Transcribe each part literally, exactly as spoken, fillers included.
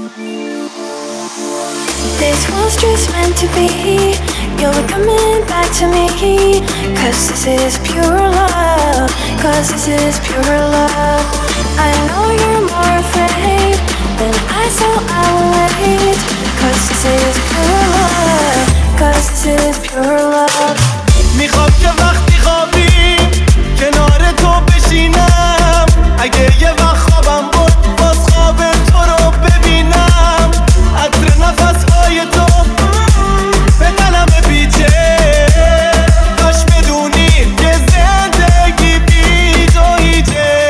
This was just meant to be. You'll be coming back to me. Cause this is pure love. Cause this is pure love. I know you're more afraid than I, so I will wait. Cause this is pure love. Cause this is pure love. میخوام که وقتی خوابیم کنار تو بشینم. اگه یه وقت خوابم برد باز خواب تو رو ببینم. عطر نفسهای تو به دلم پیچه. کاش بدونی که زندگی بی تو هیچه.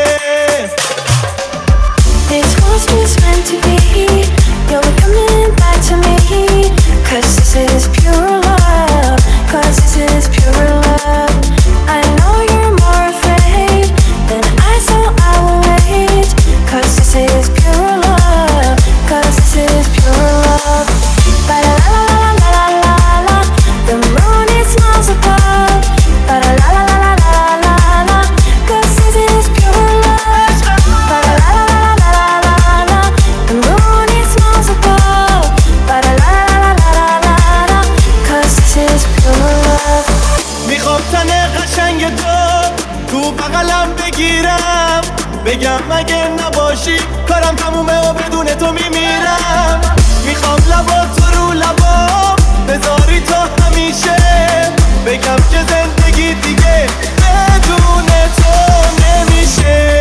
This was just meant to be. You'll be coming back to me. Cause this is pure love. Cause this is pure love. I know you're more afraid than I, so I will wait. Cause this is pure love. Cause this is pure love. Ba la la la la la la la. The moon it smiles above. Ba la la la la la la la. Cause this is pure love. Ba la la la la la la la. The moon it smiles above. Ba la la la la la la la. Cause this is pure love. میخوام تن قشنگ تو تو بغلم بگیرم. بگم مگه نباشی کارم تمومه و بدون تو میمیرم. میخوام لبا تو رو لبام بذاری تا همیشه. بگم که زندگی دیگه بدون تو نمیشه.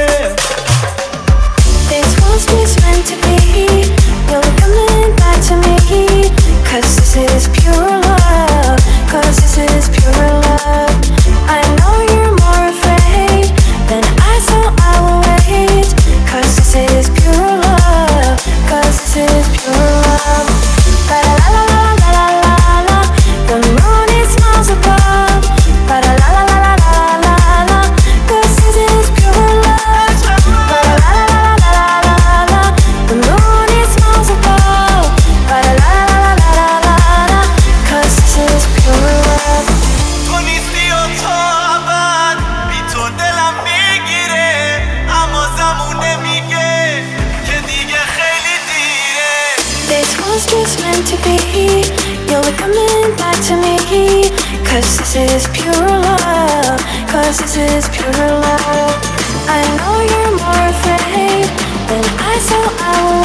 This was just meant to be. You'll be coming back to me. Cause this is pure love. Cause this is pure love. I know you're more afraid than I, so I will wait. Cause this is pure love. Cause this is pure love. Ba la la la la la la la. The moon it smiles above. Ba la la la la la la la. Cause this is pure love. Ba la la la la la la la. The moon it smiles above. Ba la la la la la la la. Cause this is pure love. تو نیستی و تا ابد بی تو دلم میگیره. اما زمونه میگه که دیگه خیلی دیره. This was just meant to be. You'll be coming back to me. Cause this is pure love. Cause this is pure love. I know you're more afraid than I, so I will